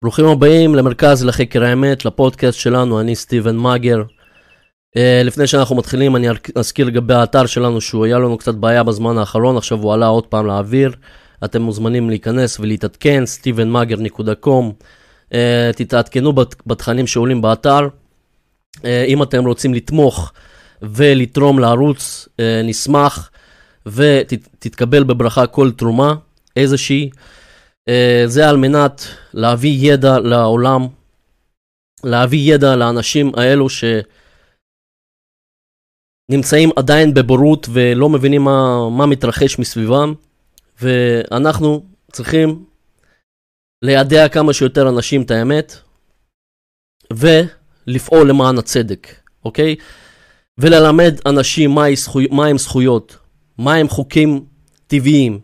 ברוכים הבאים למרכז לחקר האמת, לפודקאסט שלנו. אני סטיבן מאגר. לפני שאנחנו מתחילים, אני אזכיר לגבי האתר שלנו שהוא היה לנו קצת בעיה בזמן האחרון, עכשיו הוא עלה עוד פעם לאוויר. אתם מוזמנים להיכנס ולהתעדכן, stevenmager.com. תתעדכנו בתכנים שעולים באתר. אם אתם רוצים לתמוך ולתרום לערוץ, נשמח, ותתקבל בברכה כל תרומה איזושהי. זה על מנת להביא ידע לעולם, להביא ידע לאנשים האלו שנמצאים עדיין בבורות ולא מבינים מה מתרחש מסביבם, ואנחנו צריכים לידע כמה שיותר אנשים את האמת ולפעול למען הצדק, אוקיי? וללמד אנשים מה הם זכויות, מה הם חוקים טבעיים,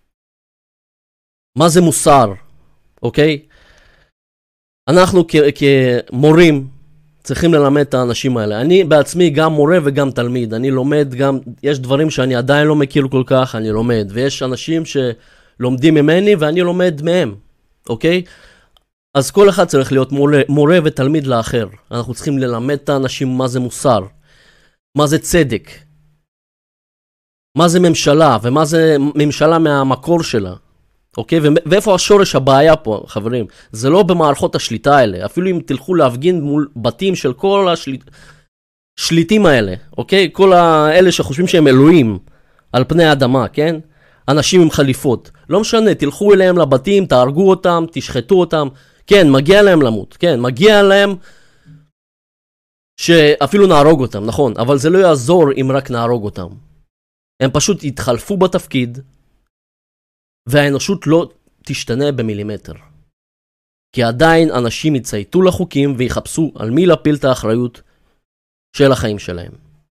מה זה מוסר, אוקיי? אנחנו כמורים צריכים ללמד את האנשים האלה. אני בעצמי גם מורה וגם תלמיד. אני לומד גם, יש דברים שאני עדיין לא מכיר כל כך, אני לומד. ויש אנשים שלומדים ממני ואני לומד מהם, אוקיי? אז כל אחד צריך להיות מורה ותלמיד לאחר. אנחנו צריכים ללמד את האנשים מה זה מוסר, מה זה צדק, מה זה ממשלה, ומה זה ממשלה מהמקור שלה. אוקיי? ואיפה השורש הבעיה פה, חברים? זה לא במערכות השליטה האלה. אפילו אם תלכו להפגין מול בתים של כל השליטים האלה, אוקיי? כל האלה שחושבים שהם אלוהים על פני האדמה, כן? אנשים עם חליפות. לא משנה, תלכו אליהם לבתים, תהרגו אותם, תשחטו אותם. כן, מגיע להם למות. כן, מגיע להם שאפילו נהרוג אותם, נכון? אבל זה לא יעזור אם רק נהרוג אותם. הם פשוט יתחלפו בתפקיד, והאנושות לא תשתנה במילימטר. כי עדיין אנשים יצייתו לחוקים ויחפשו על מי להפיל את האחריות של החיים שלהם.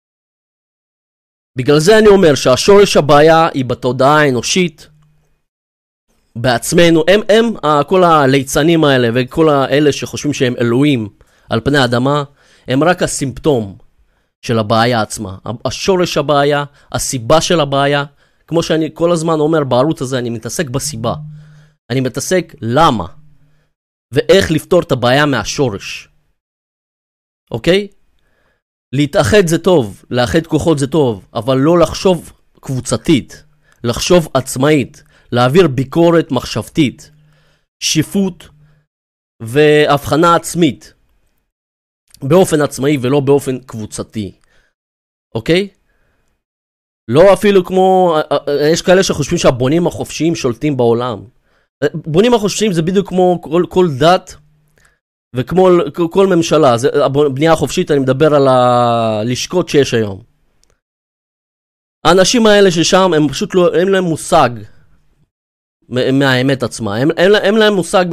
בגלל זה אני אומר שהשורש הבעיה היא בתודעה האנושית, בעצמנו. הם כל הליצנים האלה וכל האלה שחושבים שהם אלוהים על פני האדמה, הם רק הסימפטום של הבעיה עצמה. השורש הבעיה, הסיבה של הבעיה, כמו שאני כל הזמן אומר בערוץ הזה, אני מתעסק בסיבה. אני מתעסק למה. ואיך לפתור את הבעיה מהשורש. אוקיי? להתאחד זה טוב, לאחד כוחות זה טוב, אבל לא לחשוב קבוצתית, לחשוב עצמאית, להעביר ביקורת מחשבתית, שיפוט והבחנה עצמית, באופן עצמאי ולא באופן קבוצתי. אוקיי? לא אפילו כמו, יש כאלה שחושבים שהבונים החופשיים שולטים בעולם. בונים החופשיים זה בדיוק כמו כל דת וכמו כל ממשלה. הבנייה החופשית, אני מדבר על הלשכות שיש היום. האנשים האלה ששם, הם פשוט לא, אין להם מושג מהאמת עצמה. אין להם מושג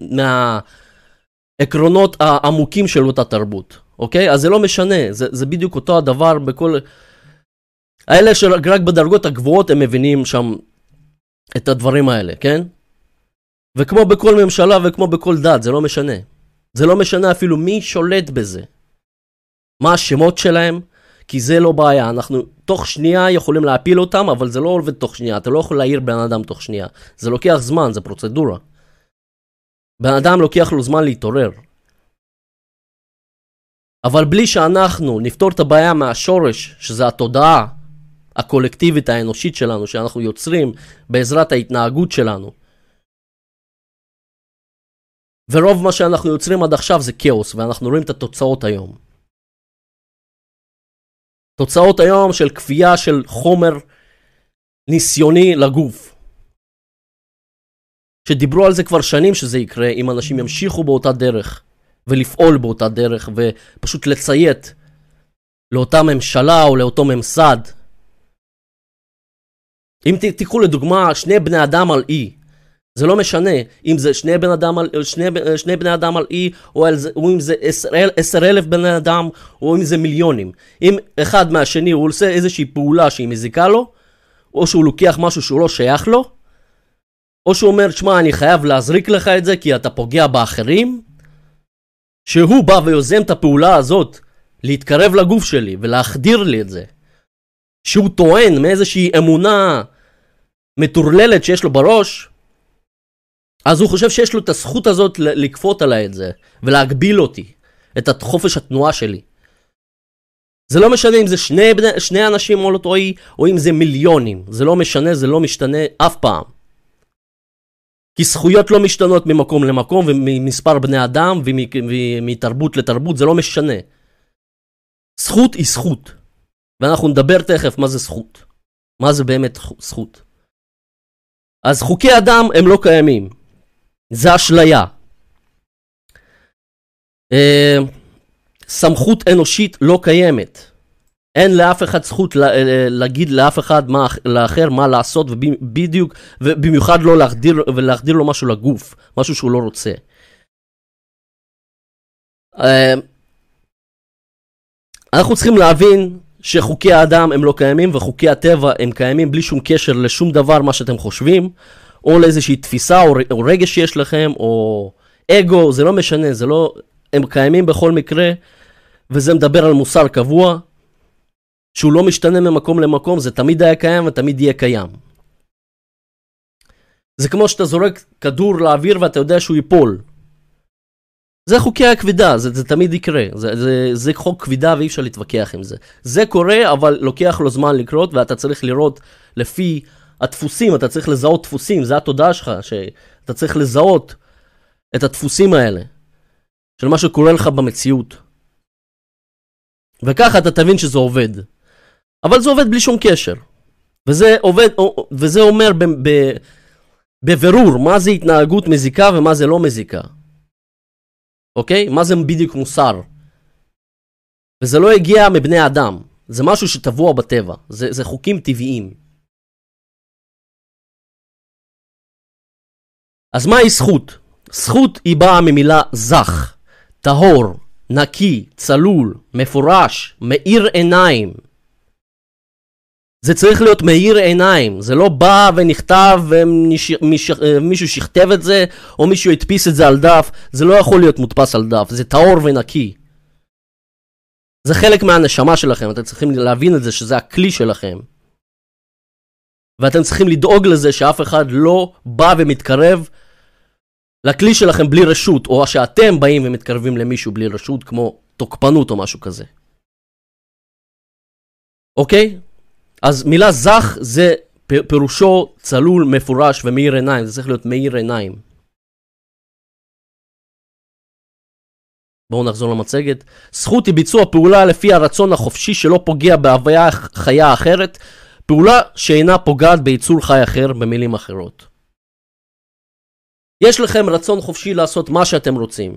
מהעקרונות העמוקים של אותה תרבות. אוקיי? אז זה לא משנה. זה בדיוק אותו הדבר בכל... האלה שרק בדרגות הגבוהות הם מבינים שם את הדברים האלה, כן? וכמו בכל ממשלה וכמו בכל דת, זה לא משנה. זה לא משנה אפילו מי שולט בזה. מה השמות שלהם? כי זה לא בעיה. אנחנו תוך שנייה יכולים להפיל אותם, אבל זה לא עובד תוך שנייה. אתה לא יכול להעיר בן אדם תוך שנייה. זה לוקח זמן, זה פרוצדורה. בן אדם לוקח לו זמן להתעורר. אבל בלי שאנחנו נפתור את הבעיה מהשורש, שזה התודעה, הקולקטיבית האנושית שלנו, שאנחנו יוצרים בעזרת ההתנהגות שלנו. ורוב מה שאנחנו יוצרים עד עכשיו זה כאוס, ואנחנו רואים את התוצאות היום. תוצאות היום של כפייה של חומר ניסיוני לגוף. שדיברו על זה כבר שנים שזה יקרה, אם אנשים ימשיכו באותה דרך, ולפעול באותה דרך, ופשוט לציית לאותה ממשלה או לאותו ממסד. אם תיקחו לדוגמה שני בני אדם על אי, זה לא משנה אם זה שני בני אדם על אי, או אם זה 10,000 בני אדם, או אם זה מיליונים. אם אחד מהשני הוא עושה איזושהי פעולה שהיא מזיקה לו, או שהוא לוקח משהו שהוא לא שייך לו, או שהוא אומר, שמה, אני חייב להזריק לך את זה כי אתה פוגע באחרים, שהוא בא ויוזם את הפעולה הזאת, להתקרב לגוף שלי ולהחדיר לי את זה. שהוא טוען מאיזושהי אמונה מטורללת שיש לו בראש, אז הוא חושב שיש לו את הזכות הזאת לכפות עליי את זה, ולהגביל אותי, את חופש התנועה שלי. זה לא משנה אם זה שני אנשים או אותו אי, או אם זה מיליונים. זה לא משנה, זה לא משתנה אף פעם. כי זכויות לא משתנות ממקום למקום, וממספר בני אדם, ומתרבות לתרבות, זה לא משנה. זכות היא זכות. ואנחנו נדבר תכף מה זה זכות. מה זה באמת זכות. אז חוקי אדם הם לא קיימים. זה אשליה. סמכות אנושית לא קיימת. אין לאף אחד זכות להגיד לאף אחד לאחר מה לעשות, ובדיוק, ובמיוחד לא להחדיר לו משהו לגוף, משהו שהוא לא רוצה. אנחנו צריכים להבין שחוקי האדם הם לא קיימים, וחוקי הטבע הם קיימים בלי שום קשר לשום דבר מה שאתם חושבים, או לאיזושהי תפיסה או רגש שיש לכם, או אגו, זה לא משנה, זה לא, הם קיימים בכל מקרה, וזה מדבר על מוסר קבוע, שהוא לא משתנה ממקום למקום, זה תמיד היה קיים ותמיד יהיה קיים. זה כמו שאתה זורק כדור לאוויר ואתה יודע שהוא ייפול. זה חוקי הכבידה, זה תמיד יקרה. זה חוק כבידה ואי אפשר להתווכח עם זה. זה קורה, אבל לוקח לו זמן לקרות, ואתה צריך לראות לפי הדפוסים, אתה צריך לזהות דפוסים, זה התודעה שלך, שאתה צריך לזהות את הדפוסים האלה, של מה שקורה לך במציאות. וככה אתה תבין שזה עובד. אבל זה עובד בלי שום קשר. וזה אומר בבירור מה זה התנהגות מזיקה ומה זה לא מזיקה. אוקיי? מה זה בדיוק מוסר. וזה לא הגיע מבני אדם. זה משהו שטבוע בטבע. זה חוקים טבעיים. אז מהי זכות? זכות היא באה ממילה זך, טהור, נקי, צלול, מפורש, מאיר עיניים. זה צריך להיות מאיר עיניים. זה לא בא ונכתב ומישהו שכתב את זה, או מישהו הדפיס את זה על דף. זה לא יכול להיות מודפס על דף. זה טהור ונקי. זה חלק מהנשמה שלכם. אתם צריכים להבין את זה שזה הכלי שלכם. ואתם צריכים לדאוג לזה שאף אחד לא בא ומתקרב לכלי שלכם בלי רשות, או שאתם באים ומתקרבים למישהו בלי רשות, כמו תוקפנות או משהו כזה. אוקיי? אז מילה זך זה פירושו צלול, מפורש ומאיר עיניים. זה צריך להיות מאיר עיניים. בואו נחזור למצגת. זכות היא ביצוע פעולה לפי הרצון החופשי שלא פוגע בהוויה חיה אחרת, פעולה שאינה פוגעת ביצור חי אחר, במילים אחרות. יש לכם רצון חופשי לעשות מה שאתם רוצים.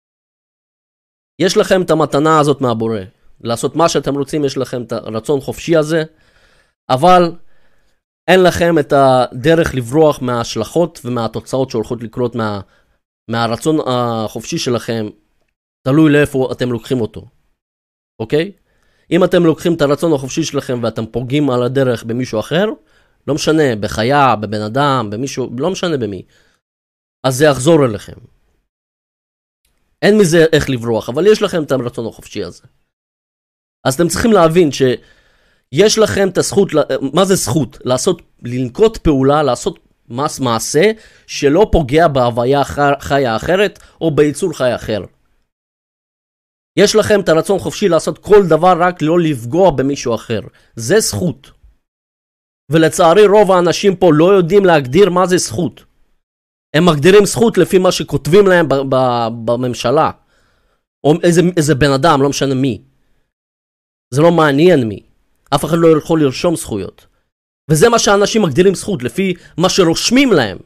יש לכם את המתנה הזאת מהבורא. לעשות מה שאתם רוצים, יש לכם את הרצון חופשי הזה, אבל אין לכם את הדרך לברוח מההשלכות ומהתוצאות שהולכות לקרות מהרצון החופשי שלכם, תלוי לאיפה אתם לוקחים אותו. אוקיי? אם אתם לוקחים את הרצון החופשי שלכם ואתם פוגעים על הדרך במישהו אחר, לא משנה, בחיה, בבן אדם, במישהו, לא משנה במי, אז זה יחזור אליכם. אין מזה איך לברוח, אבל יש לכם את הרצון החופשי הזה. אז אתם צריכים להבין שיש לכם את הזכות, מה זה זכות? לנקוט פעולה, לעשות מעשה שלא פוגע בהוויה חיה אחרת או ביצור חי אחר. יש לכם את הרצון חופשי לעשות כל דבר רק לא לפגוע במישהו אחר. זה זכות. ולצערי רוב האנשים פה לא יודעים להגדיר מה זה זכות. הם מגדירים זכות לפי מה שכותבים להם בממשלה. או איזה בן אדם, לא משנה מי. זה לא מעניין מי. אף אחד לא יכול לרשום זכויות. וזה מה שאנשים מגדירים זכות, לפי מה שרושמים להם.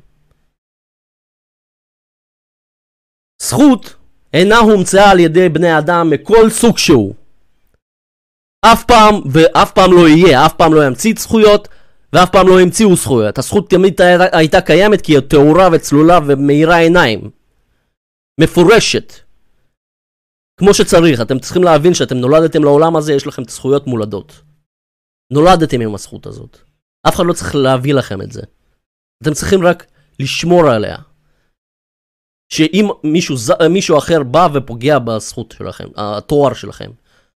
זכות אינה הומצאה על ידי בני אדם מכל סוג שהוא. אף פעם לא יהיה, אף פעם לא ימציא זכויות, ואף פעם לא המציאו זכויות. הזכות תמיד הייתה קיימת כי היא טהורה וצלולה ומאירה עיניים. מפורשת. כמו שצריך, אתם צריכים להבין שאתם נולדתם לעולם הזה, יש לכם זכויות מולדות. נולדתם עם הזכות הזאת. אף אחד לא צריך להביא לכם את זה. אתם צריכים רק לשמור עליה. שאם מישהו אחר בא ופוגע בזכות שלכם, התואר שלכם,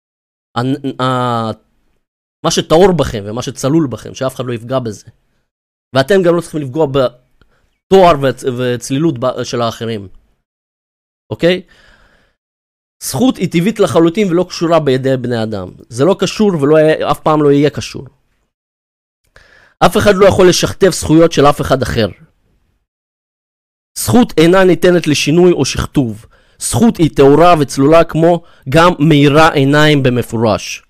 מה שטהור בכם ומה שצלול בכם, שאף אחד לא יפגע בזה. ואתם גם לא צריכים לפגוע תואר וצלילות של האחרים. אוקיי? זכות היא טבעית לחלוטין ולא קשורה בידי בני אדם. זה לא קשור ואף פעם לא יהיה קשור. אף אחד לא יכול לשכתב זכויות של אף אחד אחר. זכות אינה ניתנת לשינוי או שכתוב. זכות היא תאורה וצלולה כמו גם מאירה עיניים במפורש.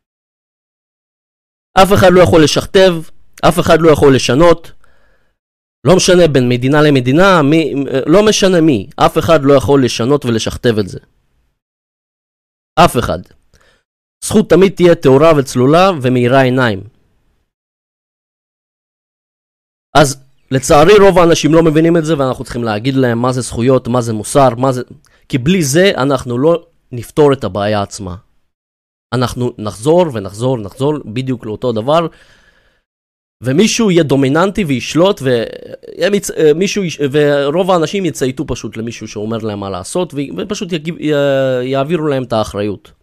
אף אחד לא יכול לשכתב, אף אחד לא יכול לשנות. לא משנה בין מדינה למדינה, לא משנה מי. אף אחד לא יכול לשנות ולשכתב את זה. אף אחד. זכות תמיד תהיה תאורה וצלולה ומאירה עיניים. אז לצערי רוב האנשים לא מבינים את זה, ואנחנו צריכים להגיד להם מה זה זכויות, מה זה מוסר, כי בלי זה אנחנו לא נפתור את הבעיה עצמה. אנחנו נחזור ונחזור בדיוק לאותו דבר, ומישהו יהיה דומיננטי וישלוט, ורוב האנשים יצייתו פשוט למישהו שאומר להם מה לעשות, ופשוט יעבירו להם את האחריות.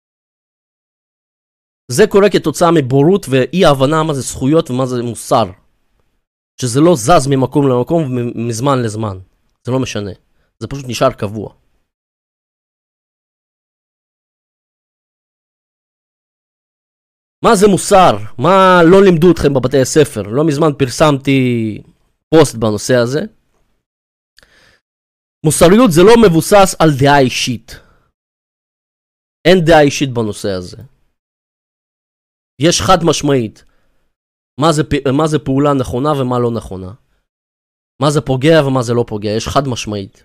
זה קורה כתוצאה מבורות ואי הבנה מה זה זכויות ומה זה מוסר. שזה לא זז ממקום למקום ומזמן לזמן. זה לא משנה. זה פשוט נשאר קבוע. מה זה מוסר? מה לא לימדו אתכם בבתי הספר? לא מזמן פרסמתי פוסט בנושא הזה. מוסריות זה לא מבוסס על דעה אישית. אין דעה אישית בנושא הזה. יש חד משמעית. מה זה פעולה נכונה ומה לא נכונה. מה זה פוגע ומה זה לא פוגע. יש חד משמעית.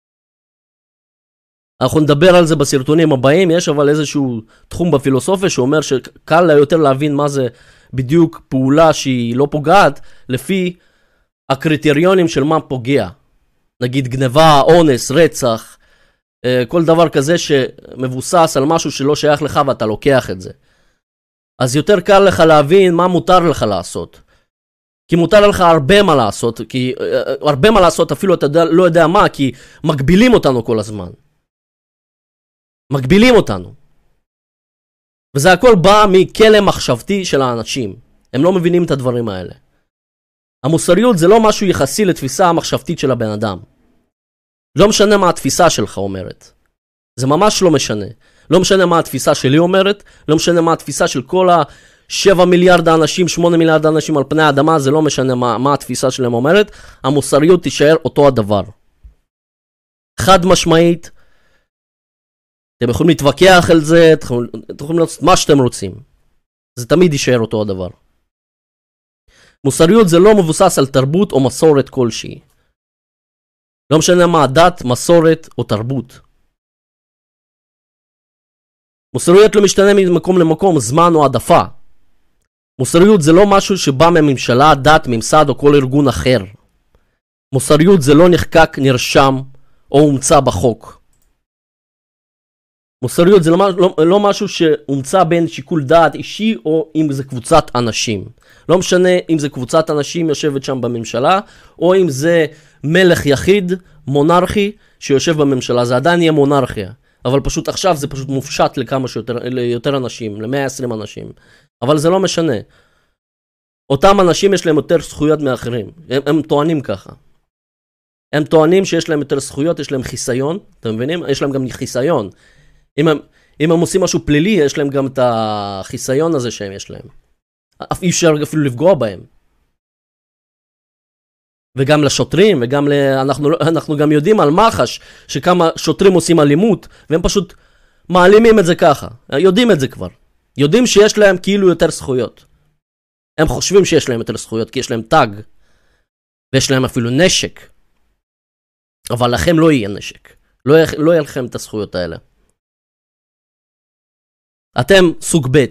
אנחנו נדבר על זה בסרטונים הבאים. יש אבל איזשהו תחום בפילוסופיה שאומר שקל לה יותר להבין מה זה בדיוק פעולה שהיא לא פוגעת לפי הקריטריונים של מה פוגע. נגיד גנבה, אונס, רצח, כל דבר כזה שמבוסס על משהו שלא שייך לך ואתה לוקח את זה. אז יותר קל לך להבין מה מותר לך לעשות. כי מותר לך הרבה מה לעשות, הרבה מה לעשות אפילו אתה לא יודע מה, כי מגבילים אותנו כל הזמן. מגבילים אותנו. וזה הכל בא מכלא מחשבתי של האנשים. הם לא מבינים את הדברים האלה. המוסריות זה לא משהו יחסי לתפיסה המחשבתית של הבן אדם. לא משנה מה התפיסה שלך אומרת. זה ממש לא משנה. לא משנה מה התפיסה שלי אומרת, לא משנה מה התפיסה של כל ה7 מיליארד האנשים, 8 מיליארד האנשים על פני האדמה, זה לא משנה מה התפיסה שלהם אומרת, המוסריות תישאר אותו הדבר. חד משמעית, אתם יכולים להתווכח על זה, אתם יכולים לעשות מה שאתם רוצים. זה תמיד יישאר אותו הדבר. מוסריות זה לא מבוסס על תרבות או מסורת כלשהי. לא משנה מה הדת, מסורת או תרבות. מוסריות לא משתנה ממקום למקום, זמן או עדפה. מוסריות זה לא משהו שבא מממשלה, דת, ממסד או כל ארגון אחר. מוסריות זה לא נחקק, נרשם או הומצא בחוק. מוסריות זה לא משהו שהומצא בין שיקול דעת אישי או אם זה קבוצת אנשים. לא משנה אם זה קבוצת אנשים יושבת שם בממשלה, או אם זה מלך יחיד, מונרכי, שיושב בממשלה. זה עדיין יהיה מונרכיה. אבל פשוט עכשיו זה פשוט מופשט לכמה שיותר, ליותר אנשים, ל-120 אנשים. אבל זה לא משנה. אותם אנשים יש להם יותר זכויות מאחרים. הם טוענים ככה. הם טוענים שיש להם יותר זכויות, יש להם חיסיון. אתם מבינים? יש להם גם חיסיון. אם הם עושים משהו פלילי, יש להם גם את החיסיון הזה שהם יש להם. אי אפשר אפילו לפגוע בהם. וגם לשוטרים, וגם אנחנו גם יודעים על מח"ש, שכמה שוטרים עושים אלימות, והם פשוט מעלימים את זה ככה. יודעים את זה כבר. יודעים שיש להם כאילו יותר זכויות. הם חושבים שיש להם יותר זכויות, כי יש להם טאג, ויש להם אפילו נשק. אבל לכם לא יהיה נשק. לא יהיה לכם את הזכויות האלה. אתם סוג ב'.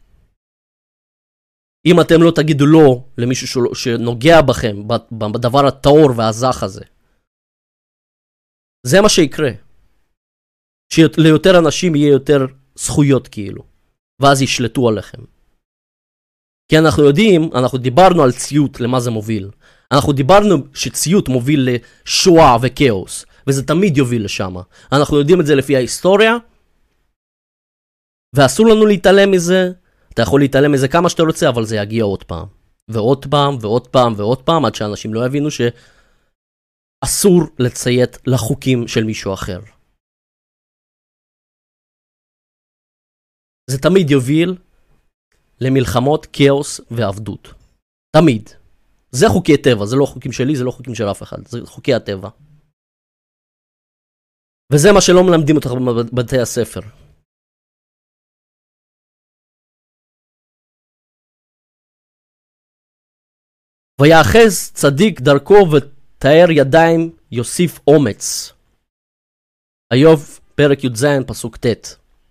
אם אתם לא תגידו לא למישהו שנוגע בכם, בדבר הטהור והזך הזה. זה מה שיקרה. שליותר אנשים יהיה יותר זכויות כאילו. ואז ישלטו עליכם. כי אנחנו יודעים, אנחנו דיברנו על ציות, למה זה מוביל. אנחנו דיברנו שציות מוביל לשואה וכאוס. וזה תמיד יוביל לשם. אנחנו יודעים את זה לפי ההיסטוריה. ואסור לנו להתעלם מזה. אתה יכול להתעלם מזה כמה שאתה רוצה, אבל זה יגיע עוד פעם. ועוד פעם, ועוד פעם, ועוד פעם, עד שאנשים לא יבינו אסור לציית לחוקים של מישהו אחר. זה תמיד יוביל למלחמות, כאוס ועבדות. תמיד. זה חוקי טבע, זה לא חוקים שלי, זה לא חוקים של אף אחד, זה חוקי הטבע. וזה מה שלא מלמדים אותך בבתי הספר. ויאחז צדיק דרכו ותאר ידיים יוסיף אומץ. איוב פרק י"ז פסוק ט'.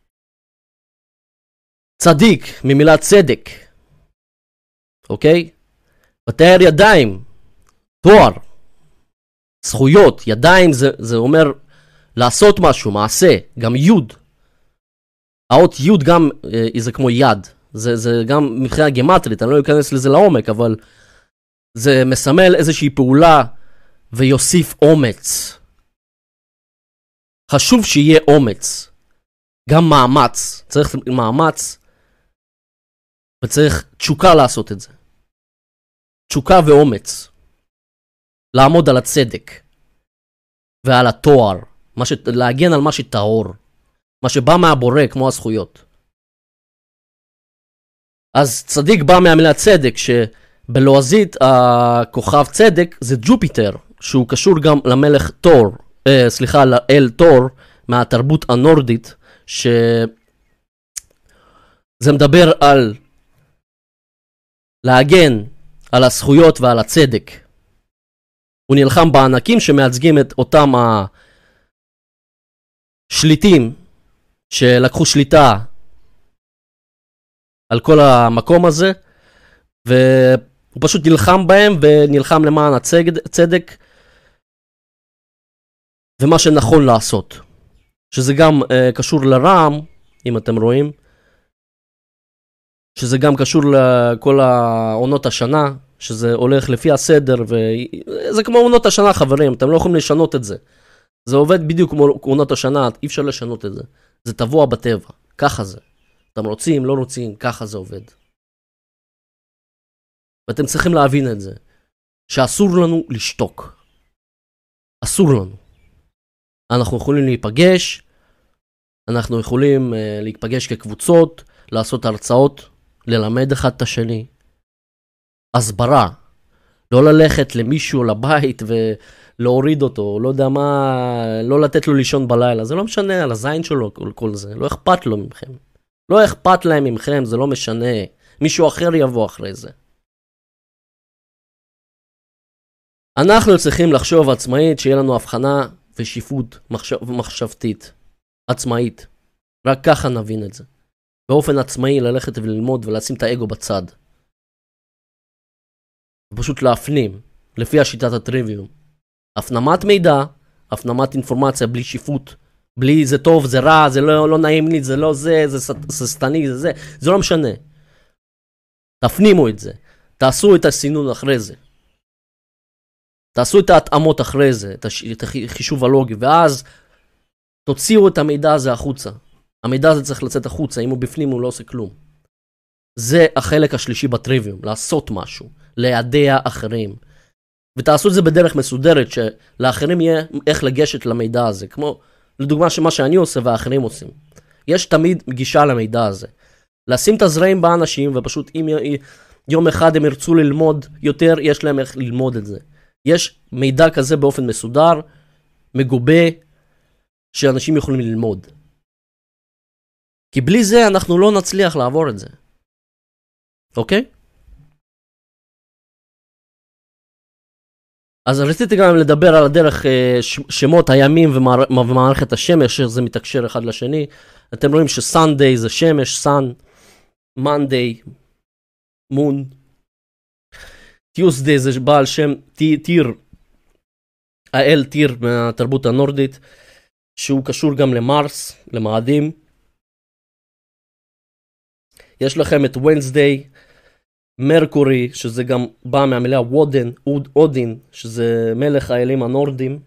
צדיק ממילה צדק. אוקיי? ותאר ידיים, תואר, זכויות, ידיים זה אומר לעשות משהו, מעשה, גם יוד. האות יוד גם זה כמו יד. זה גם מבחינה גמטרית, אני לא אכנס לזה לעומק, אבל זה מסמל איזושהי פעולה ויוסיף אומץ. חשוב שיהיה אומץ. גם מאמץ. צריך מאמץ וצריך תשוקה לעשות את זה. תשוקה ואומץ. לעמוד על הצדק ועל התואר. להגן על מה שטהור. מה שבא מהבורא כמו הזכויות. אז צדיק בא מהמילה צדק, שבלועזית הכוכב צדק זה ג'ופיטר, שהוא קשור גם למלך תור, לאל תור מהתרבות הנורדית, שזה מדבר על להגן על הזכויות ועל הצדק. הוא נלחם בענקים שמייצגים את אותם השליטים שלקחו שליטה על כל המקום הזה, והוא פשוט נלחם בהם ונלחם למען הצדק ומה שנכון לעשות, שזה גם קשור לרעם, אם אתם רואים, שזה גם קשור לכל העונות השנה, שזה הולך לפי הסדר, וזה כמו עונות השנה, חברים, אתם לא יכולים לשנות את זה. זה עובד בדיוק כמו עונות השנה, אי אפשר לשנות את זה. זה טבוע בטבע, ככה זה. אתם רוצים, לא רוצים, ככה זה עובד. ואתם צריכים להבין את זה, שאסור לנו לשתוק. אסור לנו. אנחנו יכולים להיפגש, אנחנו יכולים להיפגש כקבוצות, לעשות הרצאות, ללמד אחד את השני. הסברה. לא ללכת למישהו לבית ולהוריד אותו, לא יודע מה, לא לתת לו לישון בלילה. זה לא משנה על הזין שלו, כל זה. לא אכפת לו ממכם. לא אכפת להם ממכם, זה לא משנה. מישהו אחר יבוא אחרי זה. אנחנו צריכים לחשוב עצמאית, שיהיה לנו הבחנה ושיפוט מחשבתית. עצמאית. רק ככה נבין את זה. באופן עצמאי ללכת וללמוד ולשים את האגו בצד. ופשוט להפנים, לפי השיטת הטריוויום. הפנמת מידע, הפנמת אינפורמציה בלי שיפוט, בלי זה טוב, זה רע, זה לא נעים לי, זה לא זה סתני, זה לא משנה. תפנימו את זה. תעשו את הסינון אחרי זה. תעשו את ההתאמות אחרי זה, את החישוב הלוגי, ואז תוציאו את המידע הזה החוצה. המידע הזה צריך לצאת החוצה, אם הוא בפנים הוא לא עושה כלום. זה החלק השלישי בטריוויום, לעשות משהו, לידע אחרים. ותעשו את זה בדרך מסודרת, שלאחרים יהיה איך לגשת למידע הזה, כמו לדוגמה שמה שאני עושה והאחרים עושים. יש תמיד גישה למידע הזה. לשים את הזרעים באנשים, ופשוט אם יום אחד הם ירצו ללמוד יותר, יש להם איך ללמוד את זה. יש מידע כזה באופן מסודר, מגובה, שאנשים יכולים ללמוד. כי בלי זה אנחנו לא נצליח לעבור את זה. אוקיי? אז רציתי גם לדבר על הדרך שמות הימים ומערכת השמש, שזה מתקשר אחד לשני. אתם רואים שסנדיי זה שמש, סן, מנדיי, מון. טיוסדיי זה בעל שם טיר, האל טיר מהתרבות הנורדית, שהוא קשור גם למרס, למאדים. יש לכם את ונסדיי, מרקורי, שזה גם בא מהמילה אודין, שזה מלך האלים הנורדים.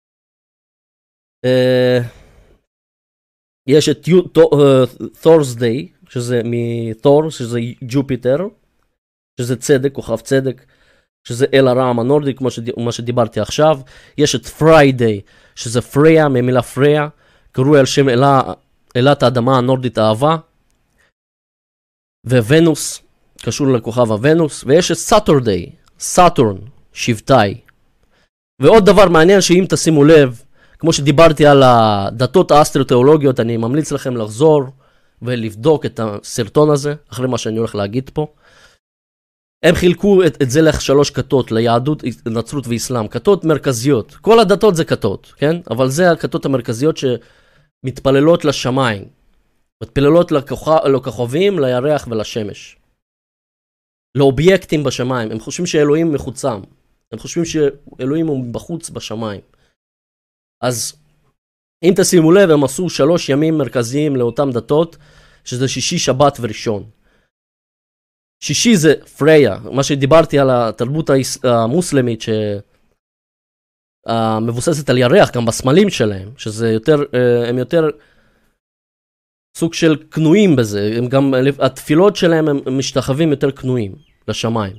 יש את תורסדיי, שזה מתור, שזה ג'ופיטר, שזה צדק, כוכב צדק. שזה אל הרעם הנורדי, כמו שדיברתי עכשיו. יש את פריידיי, שזה פריה, ממילה פריה, קרוי על שם אלת האדמה הנורדית האהבה. וונוס, קשור לכוכב הוונוס. ויש את סאטורדיי, סאטורן, שבטאי. ועוד דבר מעניין שאם תשימו לב, כמו שדיברתי על הדתות האסטרותיאולוגיות, אני ממליץ לכם לחזור ולבדוק את הסרטון הזה, אחרי מה שאני הולך להגיד פה. הם חילקו את זה לשלוש כתות, ליהדות, נצרות ואסלאם, כתות מרכזיות. כל הדתות זה כתות, כן? אבל זה הכתות המרכזיות שמתפללות לשמיים. מתפללות לכוכבים, לירח ולשמש. לאובייקטים בשמיים. הם חושבים שאלוהים מחוצם. הם חושבים שאלוהים הוא בחוץ בשמיים. אז אם תשימו לב, הם עשו 3 ימים מרכזיים לאותם דתות, שזה שישי, שבת וראשון. שישי זה פריה, מה שדיברתי על התרבות המוסלמית שמבוססת על ירח, גם בסמלים שלהם, שזה יותר, הם יותר סוג של קנויים בזה, הם גם, התפילות שלהם הם משתחווים יותר קנויים לשמיים.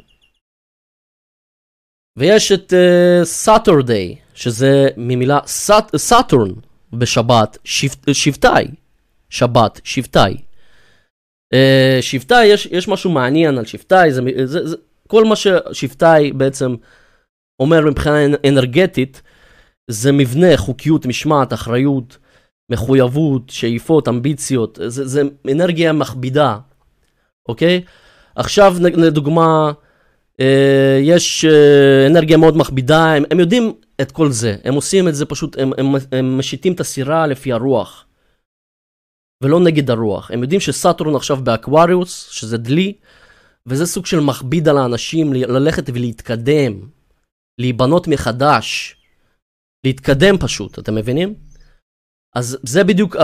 ויש את סאטורדיי, שזה ממילה סאטורן בשבת, שבטאי, שבת, שבטאי. שבטאי, יש משהו מעניין על שבטאי, כל מה ששבטאי בעצם אומר מבחינה אנרגטית, זה מבנה, חוקיות, משמעת, אחריות, מחויבות, שאיפות, אמביציות, זה אנרגיה מכבידה, אוקיי? עכשיו לדוגמה, יש אנרגיה מאוד מכבידה, הם יודעים את כל זה, הם עושים את זה פשוט, הם משיתים את הסירה לפי הרוח, ולא נגד הרוח. הם יודעים שסאטורן עכשיו באקווריוס, שזה דלי, וזה סוג של מכביד על האנשים ללכת ולהתקדם, להיבנות מחדש, להתקדם פשוט, אתם מבינים? אז זה בדיוק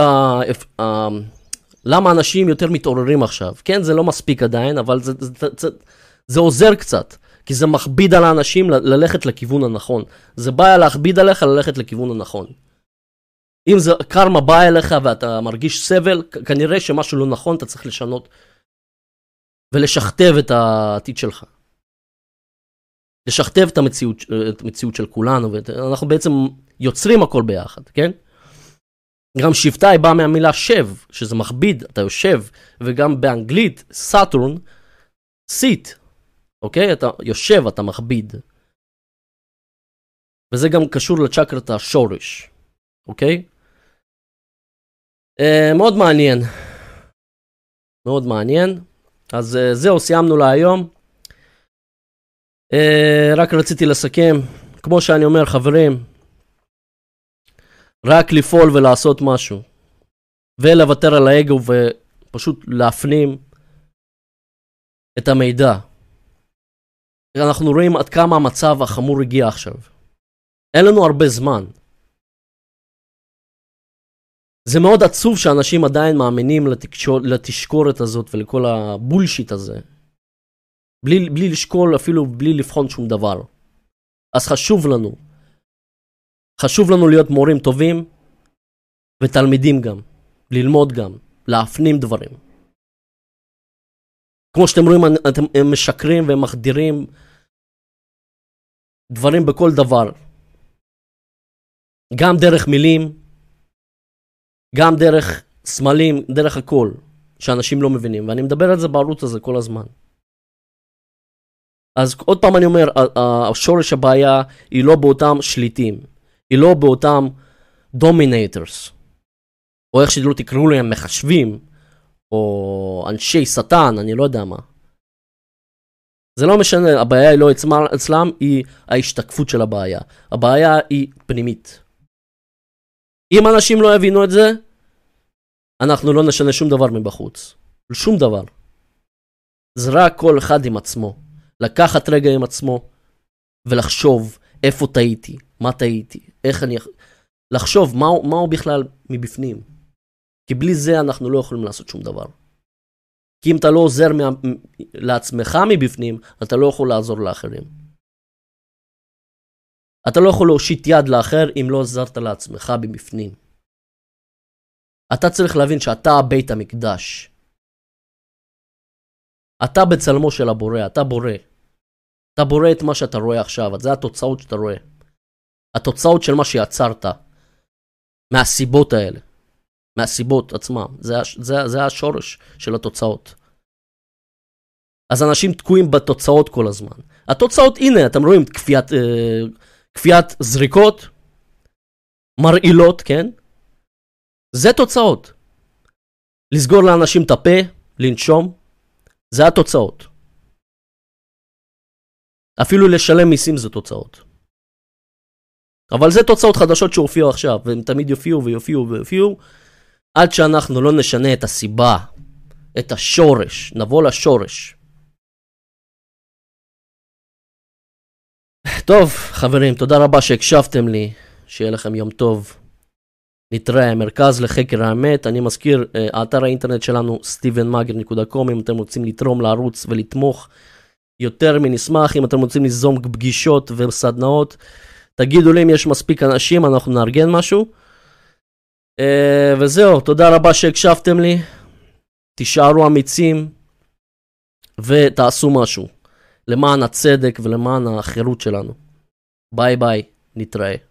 למה אנשים יותר מתעוררים עכשיו. כן, זה לא מספיק עדיין, אבל זה עוזר קצת, כי זה מכביד על האנשים ללכת לכיוון הנכון. זה בא להכביד עליך ללכת לכיוון הנכון. אם זה קרמה בא אליך ואתה מרגיש סבל, כנראה שמשהו לא נכון, אתה צריך לשנות ולשכתב את העתיד שלך. לשכתב את המציאות של כולנו, ואנחנו בעצם יוצרים הכל ביחד, כן? גם שבטאי בא מהמילה שב, שזה מכביד, אתה יושב, וגם באנגלית, סאטורן, סיט, אוקיי? אתה יושב, אתה מכביד. וזה גם קשור לצ'קרת השורש, אוקיי? מאוד מעניין. מאוד מעניין. אז זהו, סיימנו להיום. רק רציתי לסכם, כמו שאני אומר, חברים, רק לפעול ולעשות משהו, ולוותר על האגו ופשוט להפנים את המידע. אנחנו רואים עד כמה המצב החמור הגיע עכשיו. אין לנו הרבה זמן. זה מאוד עצוב שאנשים עדיין מאמינים לתשקורת הזאת ולכל הבולשיט הזה. בלי לשקול, אפילו בלי לבחון שום דבר. אז חשוב לנו להיות מורים טובים, ותלמידים גם, ללמוד גם, להפנים דברים. כמו שאתם רואים, הם משקרים והם מחדירים דברים בכל דבר. גם דרך מילים, גם דרך סמלים, דרך הכל, שאנשים לא מבינים. ואני מדבר על זה בערוץ הזה כל הזמן. אז עוד פעם אני אומר, השורש הבעיה היא לא באותם שליטים. היא לא באותם דומינטורס, או איך שלא תקראו להם מחשבים, או אנשי שטן, אני לא יודע מה. זה לא משנה, הבעיה היא לא אצלם, היא ההשתקפות של הבעיה. הבעיה היא פנימית. אם אנשים לא יבינו את זה, אנחנו לא נשנה שום דבר מבחוץ. שום דבר. זה רק כל אחד עם עצמו. לקחת רגע עם עצמו, ולחשוב איפה טעיתי, מה טעיתי, איך אני... לחשוב מהו בכלל מבפנים. כי בלי זה אנחנו לא יכולים לעשות שום דבר. כי אם אתה לא עוזר לעצמך מבפנים, אתה לא יכול לעזור לאחרים. אתה לא יכול להושיט יד לאחר אם לא עזרת לעצמך מבפנים. אתה צריך להבין שאתה בית המקדש. אתה בצלמו של הבורא, אתה בורא. אתה בורא את מה שאתה רואה עכשיו, אז זה התוצאות שאתה רואה. התוצאות של מה שיצרת. מהסיבות האלה. מהסיבות עצמם. זה השורש של התוצאות. אז אנשים תקועים בתוצאות כל הזמן. התוצאות, הנה, אתם רואים, כפיית זריקות, מרעילות, כן? זה תוצאות. לסגור לאנשים את הפה, לנשום, זה התוצאות. אפילו לשלם מיסים זה תוצאות. אבל זה תוצאות חדשות שהופיעו עכשיו, והם תמיד יופיעו ויופיעו ויופיעו, עד שאנחנו לא נשנה את הסיבה, את השורש, נבוא לשורש. טוב, חברים, תודה רבה שהקשבתם לי, שיהיה לכם יום טוב. נתראה, מרכז לחקר האמת. אני מזכיר, האתר האינטרנט שלנו, stevenmager.com, אם אתם רוצים לתרום לערוץ ולתמוך יותר מנשמח, אם אתם רוצים ליזום פגישות וסדנאות, תגידו לי אם יש מספיק אנשים, אנחנו נארגן משהו. וזהו, תודה רבה שהקשבתם לי, תישארו אמיצים, ותעשו משהו, למען הצדק ולמען החירות שלנו. ביי ביי, נתראה.